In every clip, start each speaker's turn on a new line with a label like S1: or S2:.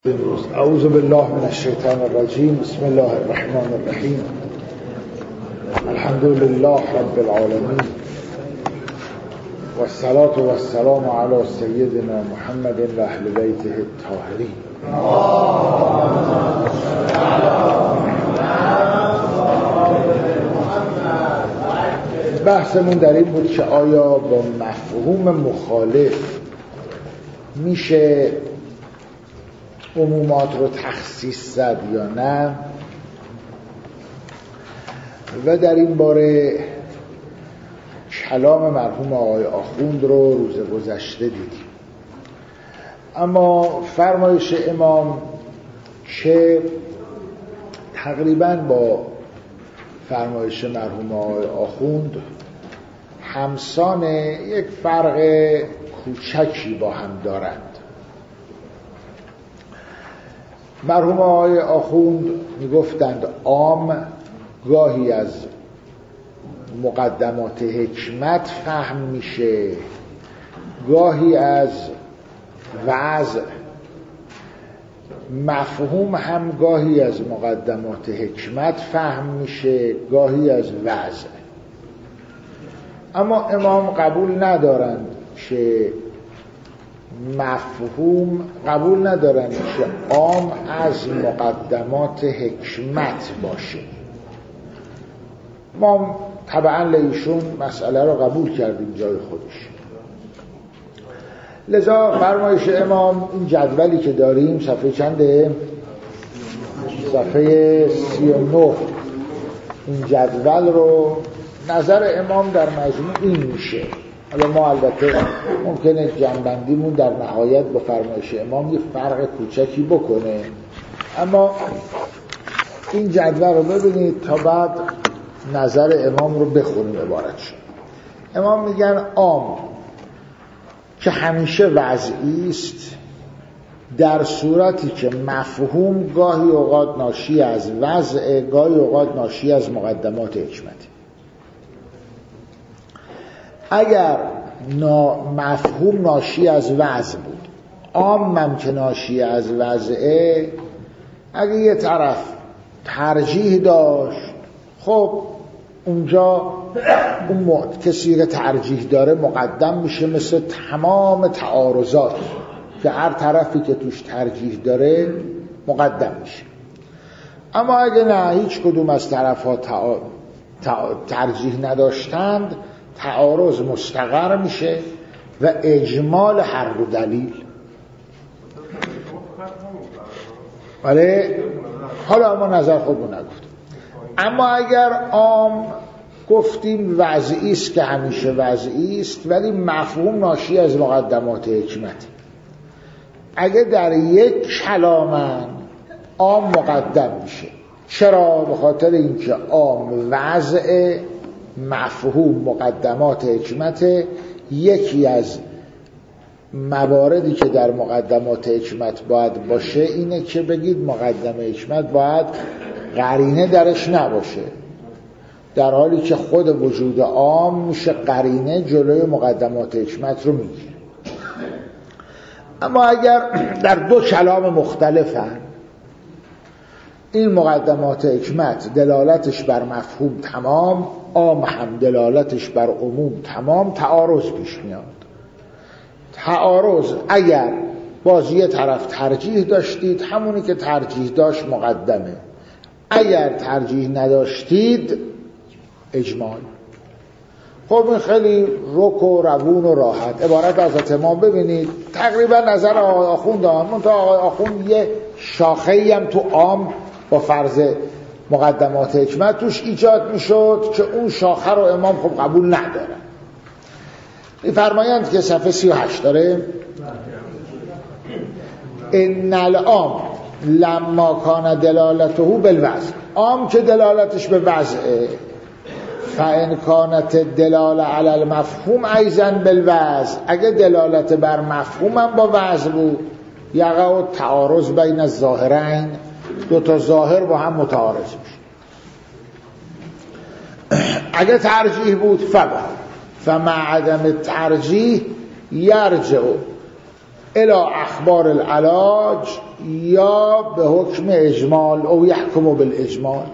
S1: اعوذ بالله من الشیطان الرجیم. بسم الله الرحمن الرحیم. الحمد لله رب العالمین والصلاة والسلام علی سیدنا محمد و اهل بیته الطاهرین. بحثمون در این بود که آیا با مفهوم مخالف میشه عمومات رو تخصیص زد یا نه، و در این باره کلام مرحوم آقای آخوند رو روز گذشته دیدیم. اما فرمایش امام که تقریباً با فرمایش مرحوم آقای آخوند همسان، یک فرق کوچکی با هم دارند. مرحوم آقای آخوند میگفتند عام گاهی از مقدمات حکمت فهم میشه، گاهی از وضع. مفهوم هم گاهی از مقدمات حکمت فهم میشه، گاهی از وضع. اما امام قبول ندارند که مفهوم، قبول ندارند که عام از مقدمات حکمت باشه. ما طبعا لیشون مسئله رو قبول کردیم جای خودش. لذا فرمایش امام، این جدولی که داریم صفحه چنده؟ صفحه 39. این جدول رو نظر امام در مجموع این میشه. حالا ما البته ممکنه جنبندیمون در نهایت با فرمایش امام یه فرق کوچکی بکنه، اما این جدول رو ببینید تا بعد نظر امام رو بخونیم عبارتش. امام میگن عام که همیشه وضعی است، در صورتی که مفهوم گاهی اوقات ناشی از وضع، گاهی اوقات ناشی از مقدمات حکمتی. اگر مفهوم ناشی از وضع بود، عامم که ناشی از وضعه، اگه یه طرف ترجیح داشت، خب اونجا اون کسی که ترجیح داره مقدم میشه، مثل تمام تعارضات که هر طرفی که توش ترجیح داره مقدم میشه. اما اگه نه، هیچ کدوم از طرفها ترجیح نداشتند، تعارض مستقر میشه و اجمال هر دو دلیل. ولی حالا ما نظر خودمون نگفتیم. اما اگر عام گفتیم وضعی است که همیشه وضعی است، ولی مفهوم ناشی از مقدمات حکمت، اگه در یک کلامن عام مقدم میشه. چرا؟ به خاطر اینکه عام وضع، مفهوم مقدمات حکمت. یکی از مواردی که در مقدمات حکمت باید باشه اینه که بگید مقدمه حکمت باید قرینه درش نباشه، در حالی که خود وجود عام میشه قرینه جلوی مقدمات حکمت رو میگیره. اما اگر در دو کلام مختلفن، این مقدمات حکمت دلالتش بر مفهوم تمام، عام هم دلالتش بر عموم تمام، تعارض پیش میاد. تعارض اگر بازی طرف ترجیح داشتید، همونی که ترجیح داشت مقدمه. اگر ترجیح نداشتید، اجمال. خب این خیلی رک و روون و راحت. عبارت از امام ببینید تقریبا نظر آقای آخوند آمون. تا آقای آخوند یه شاخه‌ای هم تو عام با فرض مقدمات حکمت توش ایجاد میشد که اون شاخه رو امام خب قبول نداره. فرمایند که صفحه 38 داره، ان العام لما کان دلالته بالوضع، عام که دلالتش به وضعه، فان کانت دلاله علی المفهوم ایضا بالوضع، اگه دلالت بر مفهوم هم با وضع بود، یقع تعارض بین الظاهرین، دو تا ظاهر با هم متعارض میشه. اگه ترجیح بود فمع عدم ترجیح یرجع الی اخبار العلاج یا به حکم اجمال او یحکم بالاجمال.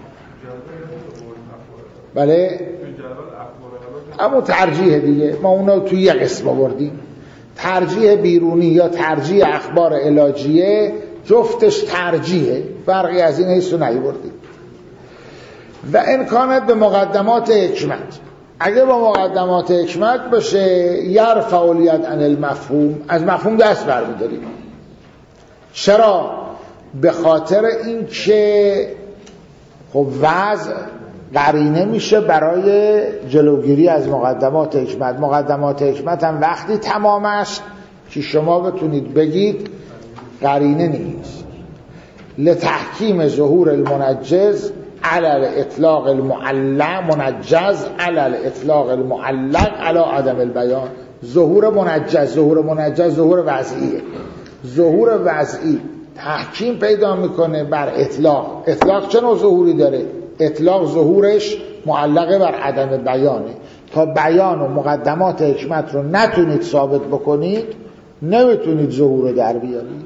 S1: بله اما ترجیح دیگه ما اونا توی یک قسم آوردیم، ترجیح بیرونی یا ترجیح اخبار علاجیه، جفتش ترجیحه، فرقی از این حیث رو نیاوردیم. و امکانات به مقدمات حکمت، اگه با مقدمات حکمت باشه یرفع الید عن المفهوم، از مفهوم دست برمی‌داریم. چرا؟ به خاطر این که خب وضع قرینه میشه برای جلوگیری از مقدمات حکمت. مقدمات حکمت هم وقتی تمام است که شما بتونید بگید قرینه نیست. لتحکیم ظهور المنجز علی الاطلاق المعلق، منجز علی الاطلاق المعلق علی عدم البیان. ظهور منجز ظهور وضعیه. ظهور وضعی تحکیم پیدا میکنه بر اطلاق. اطلاق چه نوع ظهوری داره؟ اطلاق ظهورش معلقه بر عدم بیانه. تا بیان و مقدمات حکمت رو نتونید ثابت بکنید نمیتونید ظهور رو در بیارید.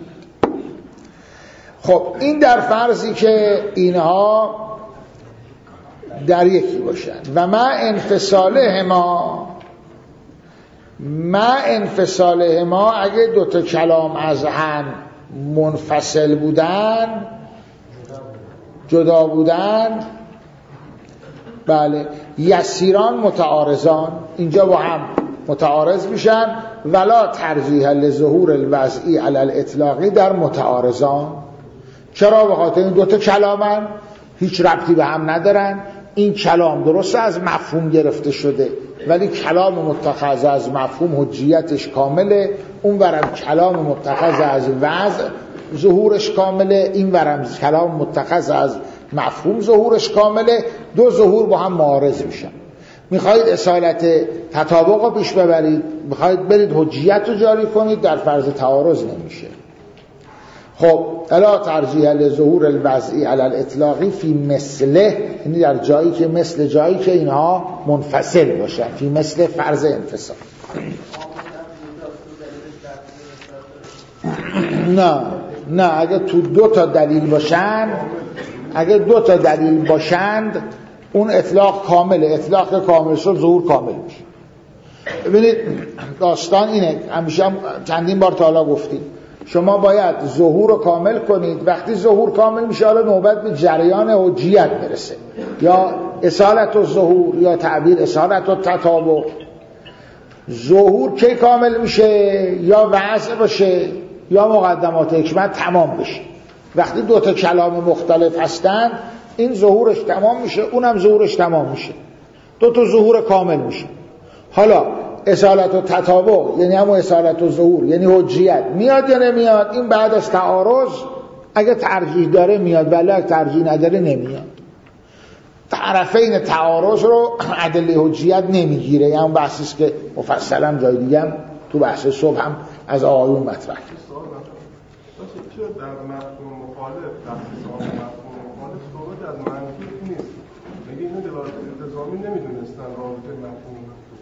S1: خب این در فرضی که اینها در یکی باشن. و ما انفصالهما اگه دوتا کلام از هم منفصل بودن، جدا بودن، بله، یسیران متعارضان، اینجا با هم متعارض میشن. ولا ترجیح لظهور الوضعی علی الاطلاقی در متعارضان. چرا؟ به خاطر این دوتا کلامن، هیچ ربطی به هم ندارن. این کلام درسته از مفهوم گرفته شده ولی کلام متخذ از مفهوم حجیتش کامله، اون ورم کلام متخذ از وضع ظهورش کامله، این ورم کلام متخذ از مفهوم ظهورش کامله. دو ظهور با هم معارض میشن. میخواید اصالت تطابق رو پیش ببرید، میخواید برید حجیت رو جاری کنید، در فرض تعارض نمیشه. خب الا ترجیح لظهور الوضعی علی الاطلاقی فی مثله، یعنی در جایی که مثل جایی که اینها منفصل باشن، فی مثل فرض انفصال. نه اگه تو دو تا دلیل باشند اون اطلاق کامله. اطلاق کامل شد ظهور کامل میشه. ببینید داستان اینه، همیشه هم چندین بار تا حالا گفتیم، شما باید ظهور رو کامل کنید. وقتی ظهور کامل میشه حالا نوبت به جریان حجیت برسه، یا اصالت الظهور یا تعبیر اصالت التطابق. ظهور کی کامل میشه؟ یا وضع باشه یا مقدمات حکمت تمام بشه. وقتی دو تا کلام مختلف هستن این ظهورش تمام میشه، اونم ظهورش تمام میشه، دو تا ظهور کامل میشه. حالا اصالت و تطابق یعنی همون اصالت و ظهور یعنی حجیت میاد یا نمیاد؟ این بعد از تعارض اگه ترجیح داره میاد، ولی اگه ترجیح نداره نمیاد. طرفین تعارض رو ادله حجیت نمیگیره. یعنی بحثی است که مفصلا جای دیگه هم تو بحث صبح هم از آقایون مطرح کرد.
S2: چرا در مفهوم مخالف صحبت از منطوق نیست؟ میگه اینو دلالت التزامی نمیدونستن رابطه مفهوم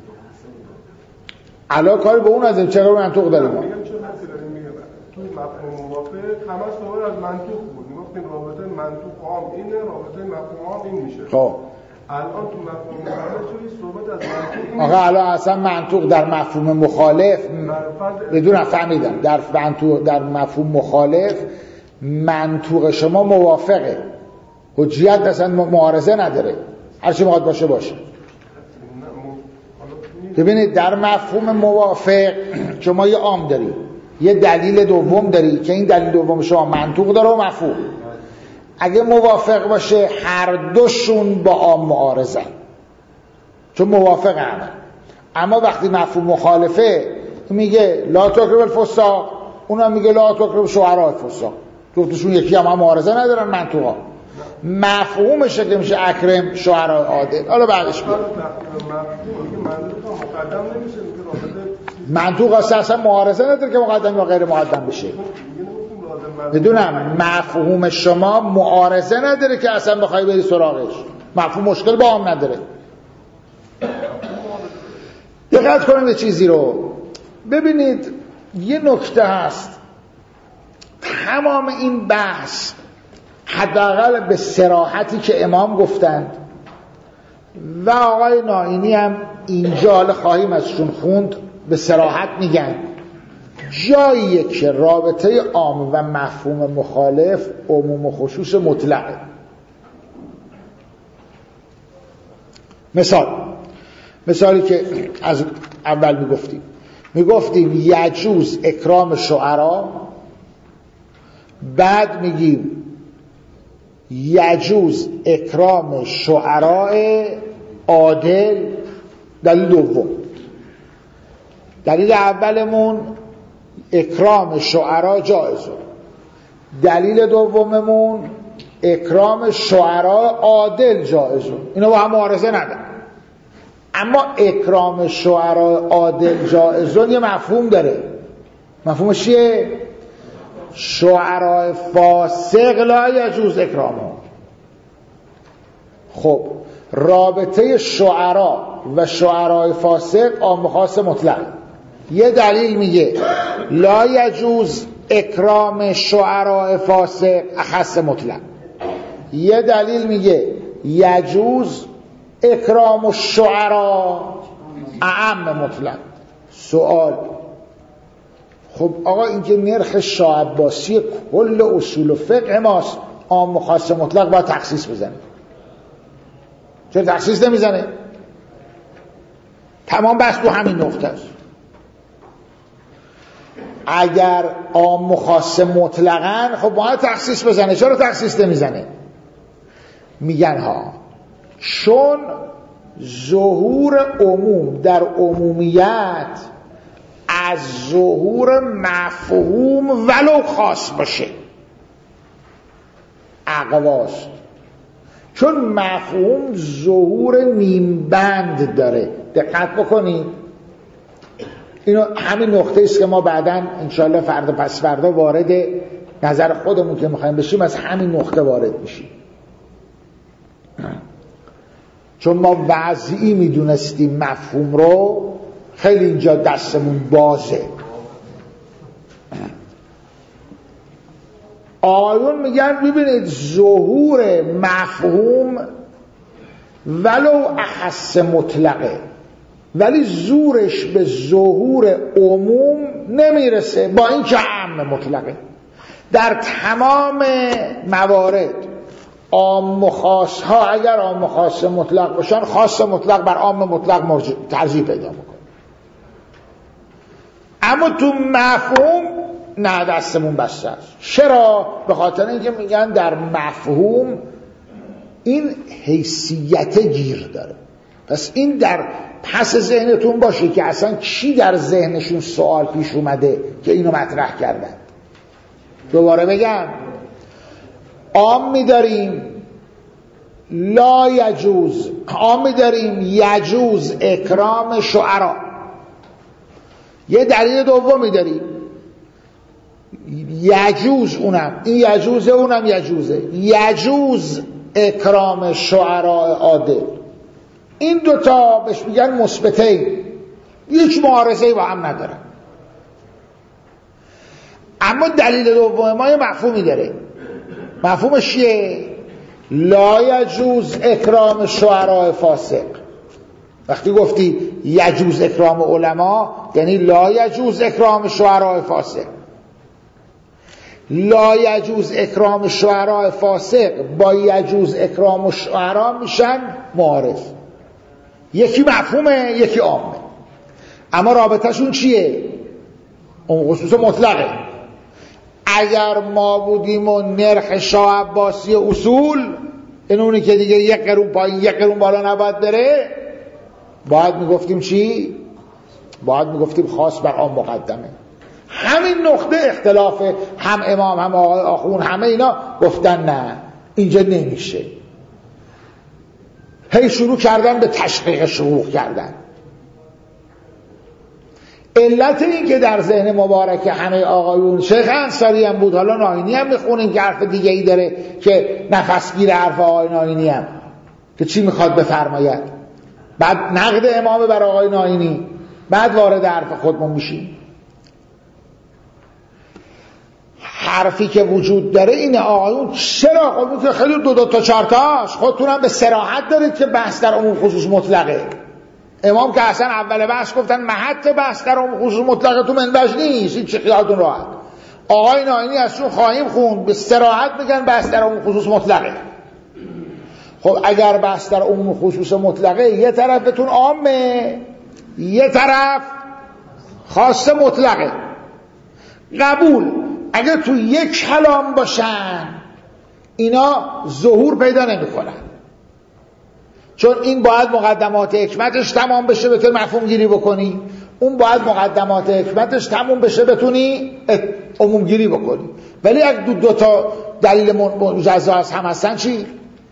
S1: علا کاری به اون ازم چرا منطوق داریم؟
S2: میگم چرا حسی داریم میگم توی مفهوم موافق همه صحبت از منطوق بود. میگفتیم رابطه منطوق عام اینه، رابطه مفهوم عام این میشه. خب الان تو مفهوم مخالف توی صحبت از منطوق
S1: آقا الان اصلا منطوق در مفهوم مخالف بدون فهمیدم در مفهوم مخالف منطوق شما موافقه، حجیت اصلا معارضه نداره، هرچی مواد باشه. ببینید در مفهوم موافق شما یه عام داری، یه دلیل دوم داری که این دلیل دوم شما منطوق داره و مفهوم. اگه موافق باشه هر دوشون با عام معارضن چون موافق همه. اما وقتی مفهوم مخالفه میگه لا تکرب الفساق، اونم میگه لا تکرب شعراء الفساق، جفتشون یکی هم معارضه ندارن منطوقا. مفهومشه که میشه اکرم شعراء عادل. حالا بعدش بیاد منطوق اصلا معارضه نداره که مقدم یا غیر مقدم بشه. بدونم مفهوم شما معارضه نداره که اصلا بخوای بری سراغش. مفهوم مشکل با هم نداره. دقت کنید به چیزی رو ببینید. یه نکته هست، تمام این بحث حداقل به صراحتی که امام گفتند و آقای نائینی هم اینجا حالا خواهیم ازشون خوند به صراحت میگن، جاییه که رابطه عام و مفهوم مخالف عموم و خصوص مطلقه. مثالی که از اول میگفتیم یجوز اکرام شعرا، بعد میگیم یجوز اکرام شعراء عادل. دلیل دوم، دلیل اولمون اکرام شعرا جایزه، دلیل دوممون اکرام شعرا عادل جایزه. اینا با هم معارضه ندارن، اما اکرام شعرا عادل جایزه یه مفهوم داره. مفهومش چیه؟ شعرا فاسق لا یجوز اکرامه. خب رابطه شعرا و شعرای فاسق عام و خاص مطلق. یه دلیل میگه لا یجوز اکرام شعرای فاسق اخص مطلق، یه دلیل میگه یجوز اکرام الشعرا اعم مطلق. سوال، خب آقا این که نرخ شاه عباسی کل اصول و فقه ماست، عام و خاص مطلق باید تخصیص بزنه، چرا تخصیص نمیزنه؟ تمام بحث تو همین نقطه است. اگر عام و خاص مطلقاً خب باید تخصیص بزنه، چرا تخصیص نمیزنه؟ میگن ها چون ظهور عموم در عمومیت از ظهور مفهوم ولو خاص باشه اقواست، چون مفهوم ظهور نیم بند داره. دقت بکنید، اینو همین نقطه است که ما بعداً انشاءالله فردا پس فردا وارد نظر خودمون که میخوایم بشیم از همین نقطه وارد میشیم، چون ما وضعی میدونستیم مفهوم رو، خیلی اینجا دستمون بازه. آیون میگن ببینید ظهور مفهوم ولو اخص مطلقه، ولی زورش به ظهور عموم نمیرسه با این که عام مطلقه. در تمام موارد عام و خاص ها اگر عام و خاص مطلق باشن، خاص مطلق بر عام مطلق ترجیح پیدا میکنه، اما تو مفهوم نه، دستمون بسته است. چرا؟ به خاطر اینکه میگن در مفهوم این حیثیت گیر داره. پس این در پس ذهنتون باشه که اصلا کی در ذهنشون سوال پیش اومده که اینو مطرح کردن. دوباره بگم، عام می‌داریم لا یجوز، عام می‌داریم یجوز اکرام شعرا. یه دلیل دومی داریم یجوز، اونم این یجوزه اونم یجوزه، یجوز اکرام شعراء عادل. این دوتا بهش میگن مثبتین، هیچ معارضه‌ای با هم ندارن. اما دلیل دوم ما یه مفهومی داره. مفهومش چیه؟ لا یجوز اکرام شعراء فاسق. وقتی گفتی یجوز اکرام علما یعنی لا یجوز اکرام شعراء فاسق. لا یجوز اکرام شعراء فاسق با یجوز اکرام شعرا میشن معارض. یکی مفهومه یکی عامه، اما رابطهشون چیه؟ اون خصوص مطلقه. اگر ما بودیم و نرخ شاه عباسی اصول، این اونی که دیگه یک قرون پایین یک قرون بالا نباید بره، باید میگفتیم چی؟ باید میگفتیم خاص بر عام مقدمه. همین نقطه اختلافه، هم امام هم آقای آخون همه اینا گفتن نه اینجا نمیشه. هی شروع کردن به تشقیق شروع کردن. علت این که در ذهن مبارک همه آقایون، شیخ انصاری هم بود، حالا نائینی هم میخونیم که حرف دیگه ای داره که نفسگیر حرف آقای نائینی هم که چی میخواد بفرماید، بعد نقد امام بر آقای نائینی، بعد وارد حرف خودمون میشیم. حرفی که وجود داره اینه آقایون چرا خودمون که خیلی دو تا چارتاش خودتونم به صراحت دارید که بحث در عموم خصوص مطلقه. امام که اصلا اول بحث گفتن محط بحث در عموم خصوص مطلقه تو منبج نیست، این چه خیالتون راحت. آقای ناینی ازشون خواهیم خوند به صراحت میگن بحث در عموم خصوص مطلقه. خب اگر بحث در عموم خصوص مطلقه یه طرفتون عامه یه طرف خاص مطلقه، قبول. اگر تو یک کلام باشن اینا ظهور پیدا نمیکنن، چون این باید مقدمات حکمتش تمام بشه بتونی مفهوم گیری بکنی، اون باید مقدمات حکمتش تمام بشه بتونی عموم گیری بکنی. ولی اگه دو تا دلیل مجزا از هم هستن چی؟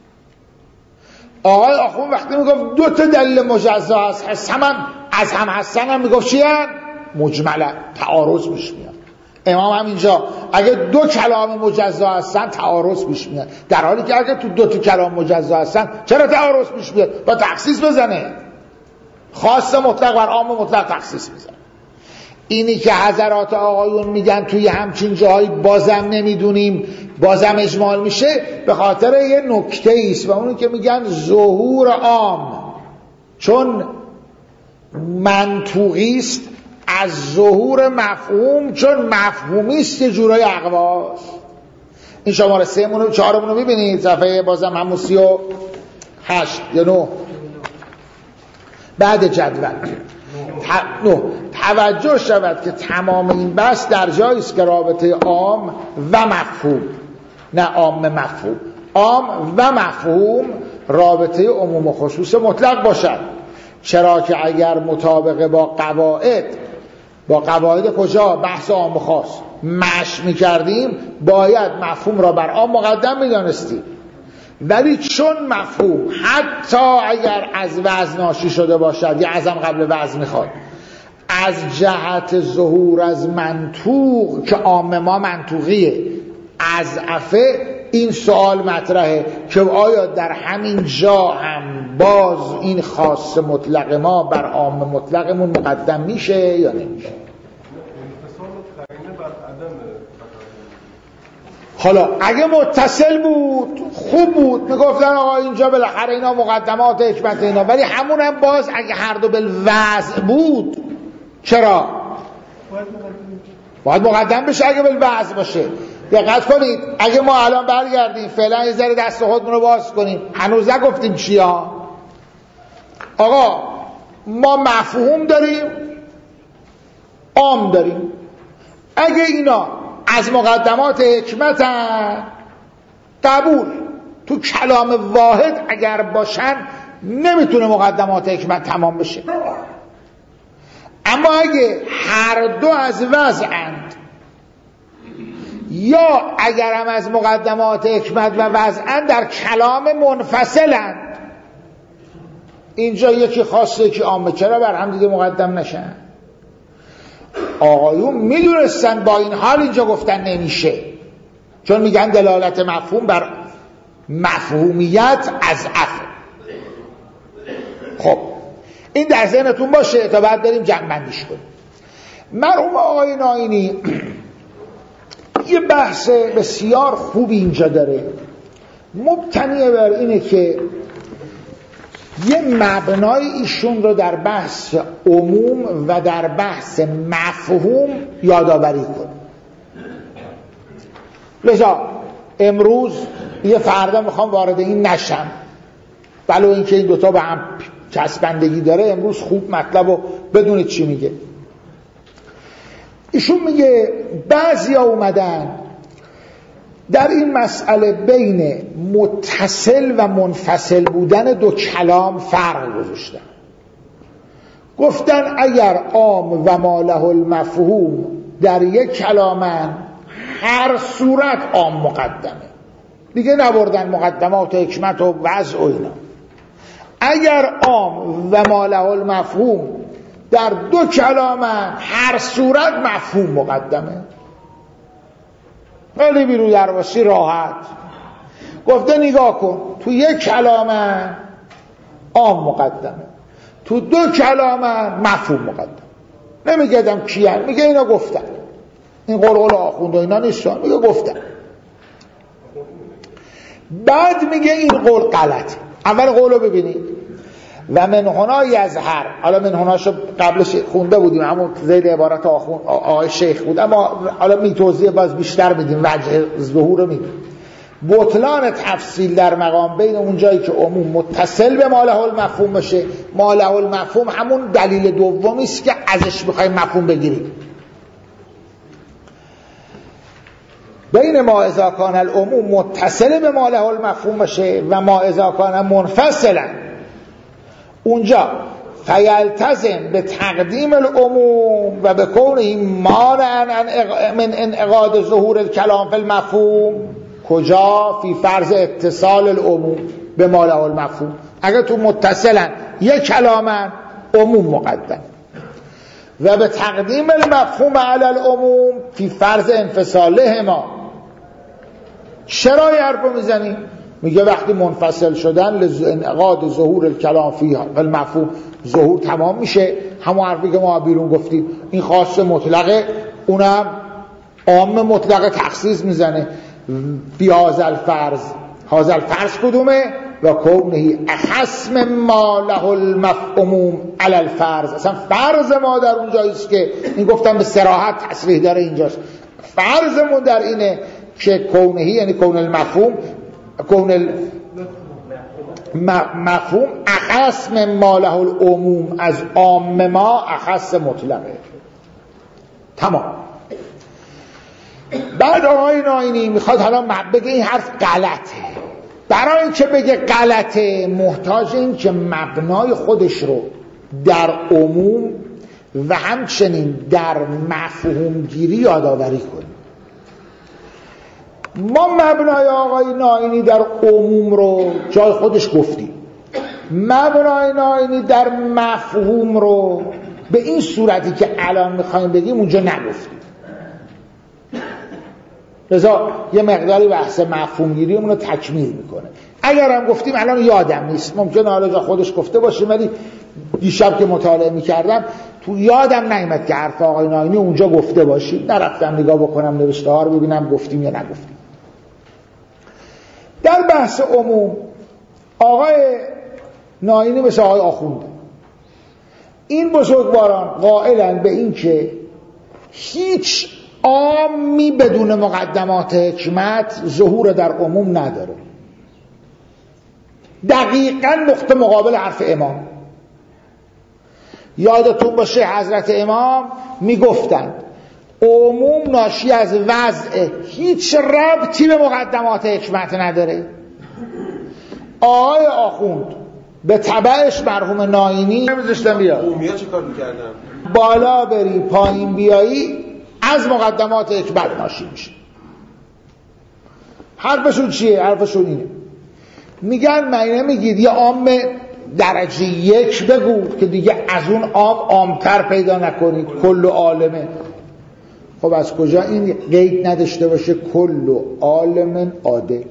S1: آقای آخوند وقتی میگفت دو تا دلیل مجزا از هم هستن هم میگفت چی هن؟ مجمله، تعارض پیش میاد. امام هم اینجا اگه دو کلام مجزا هستن تعارض پیش میاد، در حالی که اگه تو دو تا کلام مجزا هستن چرا تعارض پیش میاد؟ با تخصیص بزنه، خاص مطلق بر عام مطلق تخصیص بزنه. اینی که حضرات آقایون میگن توی همچین جاهایی بازم نمیدونیم بازم اجمال میشه به خاطر یه نکته ایست و اونی که میگن ظهور عام چون منطوقی است از ظهور مفهوم چون مفهومی است یه جورای اقواس. این شماره 3 و 4 رو میبینید صفحه بازم همون 38 یا 9 بعد جدول. توجه شود که تمام این بحث در جایی است که رابطه عام و مفهوم، نه عام مفهوم، عام و مفهوم رابطه عموم و خصوص مطلق باشد. چرا که اگر مطابق با قواعد کجا بحث عام و خاص مشی می‌کردیم باید مفهوم را بر عام مقدم می‌دانستیم، ولی چون مفهوم حتی اگر از وزن ناشی شده باشد یا ازم قبل وزن میخواد از جهت ظهور از منطوق که عام ما منطوقیه از عفه، این سوال مطرحه که آیا در همین جا هم باز این خاص مطلق ما بر عام مطلقمون مقدم میشه یا نمیشه؟ حالا اگه متصل بود خوب بود میگفتن آقا اینجا بالاخره اینا مقدمات حکمت اینا، ولی همون هم باز اگه هر دو بالوضع بود چرا؟ باید مقدم بشه اگه بالوضع باشه. دقت کنید اگه ما الان برگردیم فعلا یه ذره دست خودمون رو باز کنیم، هنوز نگفتیم چیا؟ آقا ما مفهوم داریم عام داریم، اگه اینا از مقدمات حکمت قبول، تو کلام واحد اگر باشن نمیتونه مقدمات حکمت تمام بشه. اما اگه هر دو از وضعند یا اگر هم از مقدمات حکمت و وضعند در کلام منفصلند، اینجا یکی خاصه یکی عامه، چرا بر هم دیگه مقدم نشن؟ آقایون میدونستن با این حال اینجا گفتن نمیشه، چون میگن دلالت مفهوم بر مفهومیت از عفو. خب این در ذهنتون باشه تا بعد بریم جمع بندیش کنیم. مرحوم آقای ناینی یه بحث بسیار خوبی اینجا داره، مبتنی بر اینه که یه مبنای ایشون رو در بحث عموم و در بحث مفهوم یادآوری کنه. لذا امروز یه فردا میخوام وارد این نشم، ولو اینکه این دوتا به هم چسبندگی داره، امروز خوب مطلب رو بدونید چی میگه. ایشون میگه بعضیا اومدن در این مسئله بین متصل و منفصل بودن دو کلام فرق گذاشتن. گفتن اگر عام و ما له المفهوم در یک کلامن هر صورت عام مقدمه، دیگه نبردن مقدمات حکمت و وضع و اینا. اگر عام و ما له المفهوم در دو کلامن هر صورت مفهوم مقدمه. خیلی بیرو درواسی راحت گفته نگاه کن، تو یک کلامه عام مقدمه، تو دو کلامه مفهوم مقدمه. نمیگدم کیه، میگه اینا گفتن. این قول آخوند و اینا نیستن، میگه گفتن. بعد میگه این قول غلطه. اول قولو ببینید و من هنا یظهر. حالا من هناشو قبلش خونده بودیم، همون زید عبارت آقای شیخ بود، اما حالا توضیح باز بیشتر میدیم، وجه ظهور رو میدیم. بطلان تفصیل در مقام بین اون جایی که عموم متصل به ما له المفهوم بشه. ما له المفهوم همون دلیل دومی است که ازش میخوایم مفهوم بگیریم. بین ما اذا کان العموم متصل به ما له المفهوم بشه و ما اذا کان منفصلا، اونجا فیلتزم به تقدیم العموم و به کونه مانعا من انعقاد ظهور الکلام فی المفهوم. کجا؟ فی فرض اتصال العموم به ما له المفهوم. اگر تو متصلا یک کلامن، عموم مقدم، و به تقدیم المفهوم علی العموم فی فرض انفصالهما. چرا این حرفو میزنی؟ میگه وقتی منفصل شدن انعقاد ظهور الکلام فی المفهوم، ظهور تمام میشه. همون حرفی که ما بیرون گفتیم، این خاص مطلقه، اونم عام مطلقه تخصیص میزنه. فی هذا الفرض، هذا الفرض کدومه؟ و کونه اخص ما له المفهوم علی الفرض. اصلا فرض ما در اون جاییست که این گفتم به صراحت تصریح داره اینجاست. فرضمون در اینه که کونه، یعنی کون المفهوم، کون المفهوم اخص ما له العموم، از عام ما اخص مطلقه. تمام. بعد آقای ناینی میخواد حالا بگه این حرف غلطه. برای اینکه بگه غلطه محتاج این که مبنای خودش رو در عموم و همچنین در مفهوم گیری یادآوری کنیم. ما مبنای آقای ناینی در عموم رو جای خودش گفتیم، مبنای ناینی در مفهوم رو به این صورتی که الان میخوایم بگیم اونجا نگفتیم. لذا یه مقداری بحث مفهوم گیری اون رو تکمیل میکنه. اگر هم گفتیم الان یادم نیست، ممکنه حالا جا خودش گفته باشه، ولی دیشب که مطالعه میکردم تو یادم نیامد که حرف آقای ناینی اونجا گفته باشیم. نرفتم نگاه بکنم نوشته ها رو ببینم گفتیم یا نگفتیم. در بحث عموم آقای ناینی مثل آقای آخونده، این بزرگواران قائلن به این که هیچ عامی بدون مقدمات حکمت ظهور در عموم نداره. دقیقاً نقطه مقابل حرف امام. یادتون باشه حضرت امام میگفتند عموم ناشی از وضع، هیچ ربطی به مقدمات حکمت نداره. آقای آخوند به تبعش مرحوم ناینی نمیذاشتن بیاد.
S2: عمومیا چه کار میکردن؟
S1: بالا بری پایین بیایی از مقدمات حکمت ناشی میشه. حرفشون چیه؟ حرفشون اینه، میگن من نمیگید یه عام درجه یک بگو که دیگه از اون عامتر پیدا نکنید، کل عالمه. خب از کجا این قید نداشته باشه کل عالم عادل؟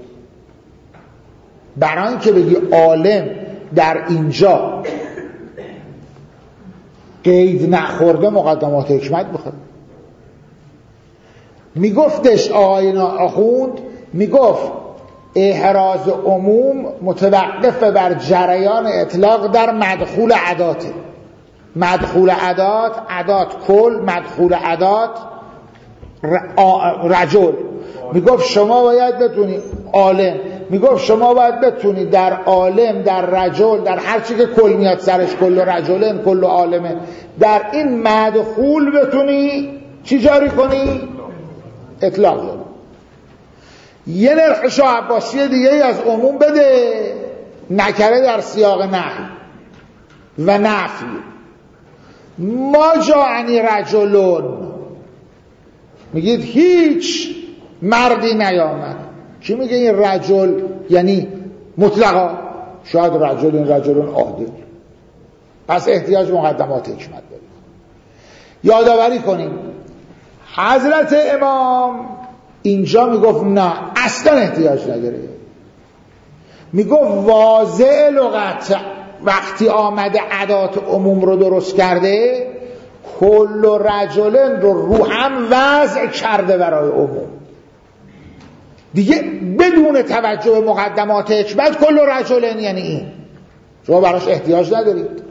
S1: برای اینکه بگی عالم در اینجا قید نخورده مقدمات حکمت بخواد. میگفتش آقای آخوند، میگفت احراز عموم متوقف بر جریان اطلاق در مدخول عداته. مدخول عدات کل، مدخول عدات رجل. میگفت شما باید بتونی عالم، میگفت شما باید بتونی در عالم، در رجل، در هر چی که کل میاد سرش، کل رجلن کل عالمه، در این مدخول بتونی چی جاری کنی؟ اطلاق جاری. یه نرخ شاه عباسی دیگه از عموم بده، نکره در سیاق نهی و نفی. ما جاءنی رجلون، میگید هیچ مردی نیامد. چی میگه این رجل؟ یعنی مطلقا شاید رجل، این رجلون عادل، پس احتیاج مقدمات حکمت داره. یادآوری کنیم حضرت امام اینجا میگفت نه اصلا احتیاج نداره. میگفت واضع لغت وقتی آمده ادات عموم رو درست کرده، کل رجلن رو هم وضع کرده برای عموم. دیگه بدون توجه به مقدمات حکمت کل رجلن یعنی این، شما براش احتیاج ندارید.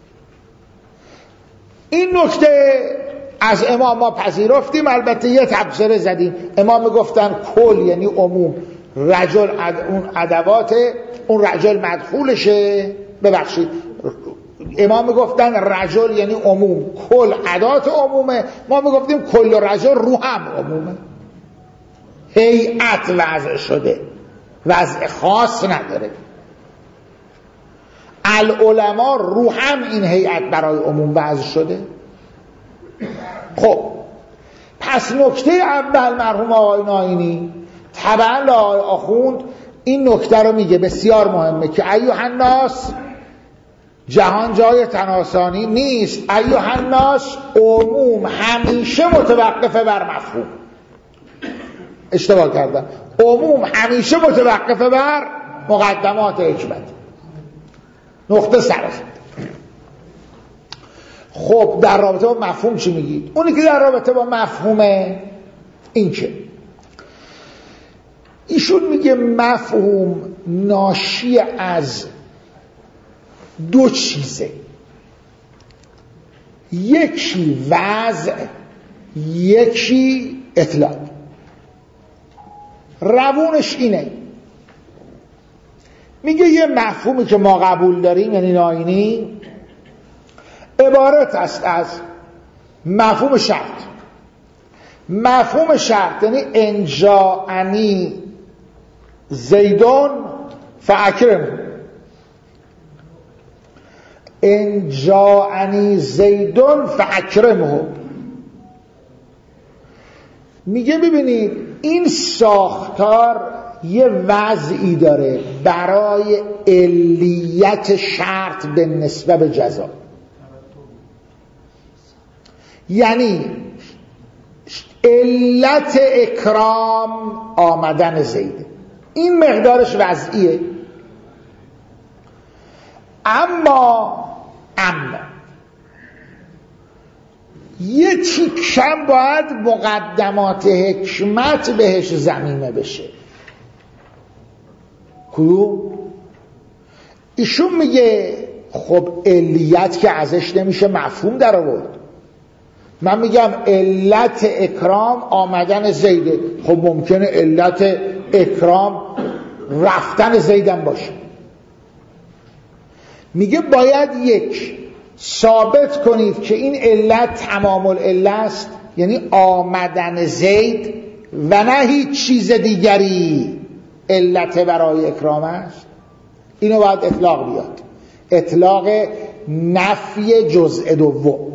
S1: این نکته از امام ما پذیرفتیم، البته یه تبصره زدیم. امام میگفتن کل یعنی عموم، رجل اون ادوات اون رجل مدخولشه، ببخشید امام میگفتن رجل یعنی عموم، کل ادات عمومه، ما میگفتیم کل رجل رو هم عمومه، هیئت وضع شده، وضع خاص نداره. العلماء رو هم این هیئت برای عموم وضع شده. خب پس نکته اول مرحوم آقای ناینی طبعا آقای آخوند این نکته رو میگه بسیار مهمه که ایها الناس، جهان جای تناسانی نیست، ایها الناس عموم همیشه متوقفه بر مفهوم. اشتباه کردم، عموم همیشه متوقفه بر مقدمات حکمت. نقطه سرست. خب در رابطه با مفهوم چی میگید؟ اونی که در رابطه با مفهومه این که ایشون میگه مفهوم ناشی از دو چیزه، یکی وضع، یکی اطلاق. روونش اینه، میگه یه مفهومی که ما قبول داریم یعنی ناینی عبارت است از مفهوم شرط. مفهوم شرط یعنی ان جاءنی زیدون فاکرمه، ان جاءنی زیدون فاکرمه. میگه ببینید این ساختار یه وضعی داره برای علیت شرط به نسبت به جزا، یعنی علت اکرام آمدن زید، این مقدارش وضعیه. اما یه تیکم باید مقدمات حکمت بهش ضمیمه بشه. کدوم؟ ایشون میگه خب علیت که ازش نمیشه مفهوم در آورد. من میگم علت اکرام آمدن زیده، خب ممکنه علت اکرام رفتن زیدم باشه. میگه باید یک ثابت کنید که این علت تمام العله است، یعنی آمدن زید و نه هیچ چیز دیگری علت برای اکرام است. اینو باید اطلاق بیاد، اطلاق نفی جزء دوم.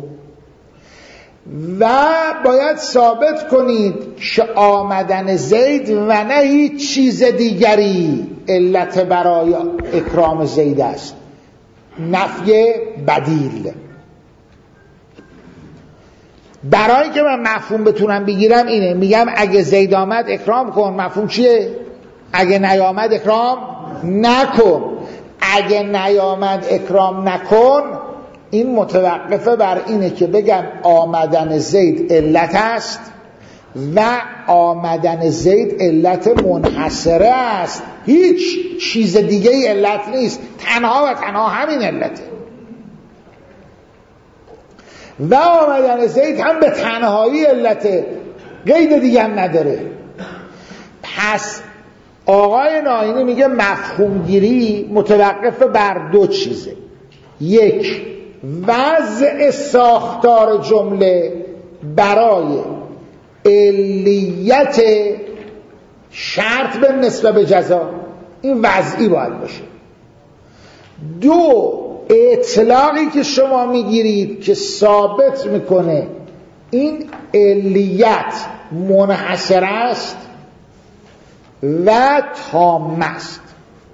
S1: و باید ثابت کنید که آمدن زید و نه هیچ چیز دیگری علت برای اکرام زید است، نفی بدیل. برای که من مفهوم بتونم بگیرم اینه، میگم اگه زید آمد اکرام کن، مفهوم چیه؟ اگه نیامد اکرام نکن. اگه نیامد اکرام نکن این متوقفه بر اینه که بگم آمدن زید علت است و آمدن زید علت منحصره است، هیچ چیز دیگه ای علت نیست، تنها و تنها همین علته. و آمدن زید هم به تنهایی علته، قید دیگه هم نداره. پس آقای ناینی میگه مفهوم گیری متوقف بر دو چیزه، یک وضع ساختار جمله برای علیت شرط به نسبت به جزا، این وضعی باید باشه. دو اطلاقی که شما میگیرید که ثابت میکنه این علیت منحصر است و تام است.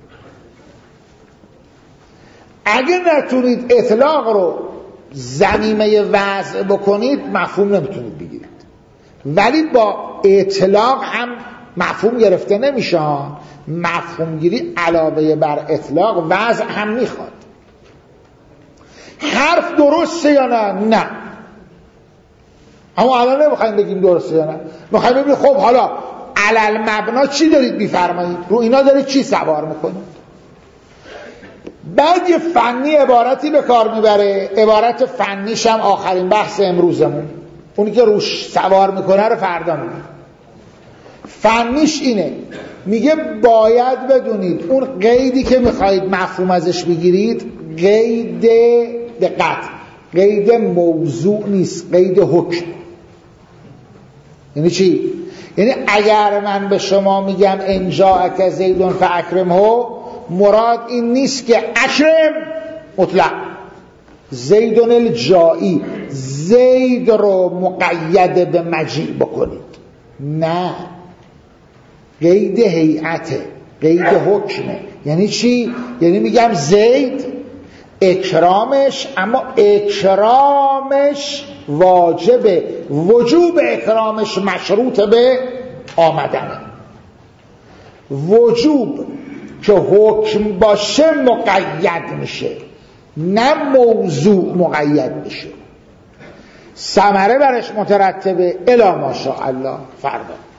S1: اگه نتونید اطلاق رو ضمیمه وضع بکنید مفهوم نمیتونید بگیرید، ولی با اطلاق هم مفهوم گرفته نمیشه. مفهوم گیری علاوه بر اطلاق وضع هم میخواد. حرف درسته یا نه؟ نه. اما الان نمیخوایم بگیم درسته یا نه، میخوایم ببینیم خب حالا علل مبنا چی دارید میفرمایید، رو اینا دارید چی سوار میکنید. بعد یه فنی عبارتی به کار میبره، عبارت فنیش هم آخرین بحث امروزمون، اونی که روش سوار میکنه رو فردا میگه. فنیش اینه، میگه باید بدونید اون قیدی که میخواید مفهوم ازش بگیرید قید، دقت، قید موضوع نیست، قید حکم. یعنی چی؟ یعنی اگر من به شما میگم ان جاءک زید فاکرمه، مراد این نیست که اکرم مطلق زید الجائی، زید رو مقید به مجیء بکنید، نه، قید هیئته، قید حکمه. یعنی چی؟ یعنی میگم زید اکرامش، اما اکرامش واجبه، وجوب اکرامش مشروط به آمدنه. وجوب که حکم باشه مقید میشه، نه موضوع مقید میشه. ثمره برش مترتبه الی ماشاءالله فردا.